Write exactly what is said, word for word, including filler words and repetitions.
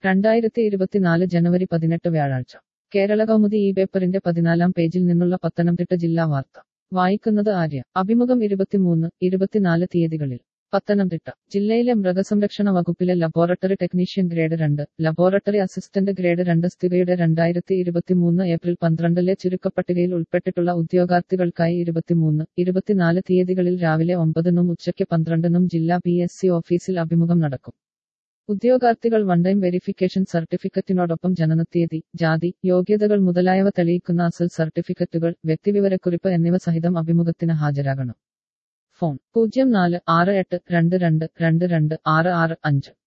രണ്ടായിരത്തി ഇരുപത്തിനാല് ജനുവരി പതിനെട്ട് വ്യാഴാഴ്ച കേരള കൗമുദി ഈ പേപ്പറിന്റെ പതിനാലാം പേജിൽ നിന്നുള്ള പത്തനംതിട്ട ജില്ലാ വാർത്ത വായിക്കുന്നത് ആര്യ. അഭിമുഖം ഇരുപത്തിമൂന്ന് ഇരുപത്തിനാല് തീയതികളിൽ. പത്തനംതിട്ട ജില്ലയിലെ മൃഗസംരക്ഷണ വകുപ്പിലെ ലബോറട്ടറി ടെക്നീഷ്യൻ ഗ്രേഡ് രണ്ട്, ലബോറട്ടറി അസിസ്റ്റന്റ് ഗ്രേഡ് രണ്ട് സ്ഥിതിയുടെ രണ്ടായിരത്തി ഇരുപത്തിമൂന്ന് ഏപ്രിൽ പന്ത്രണ്ടിലെ ചുരുക്കപ്പട്ടികയിൽ ഉൾപ്പെട്ടിട്ടുള്ള ഉദ്യോഗാർത്ഥികൾക്കായി ഇരുപത്തിമൂന്ന് ഇരുപത്തിനാല് തീയതികളിൽ രാവിലെ ഒമ്പതിനും ഉച്ചയ്ക്ക് പന്ത്രണ്ടിനും ജില്ലാ പി എസ് സി ഓഫീസിൽ അഭിമുഖം നടക്കും. ഉദ്യോഗാർത്ഥികൾ വൺ ടൈം വെരിഫിക്കേഷൻ സർട്ടിഫിക്കറ്റിനോടൊപ്പം ജനനത്തീയതി, ജാതി, യോഗ്യതകൾ മുതലായവ തെളിയിക്കുന്ന അസൽ സർട്ടിഫിക്കറ്റുകൾ, വ്യക്തിവിവരക്കുറിപ്പ് എന്നിവ സഹിതം അഭിമുഖത്തിന് ഹാജരാകണം. ഫോൺ പൂജ്യം നാല് ആറ് എട്ട് രണ്ട് രണ്ട് രണ്ട് രണ്ട് ആറ് ആറ് അഞ്ച്.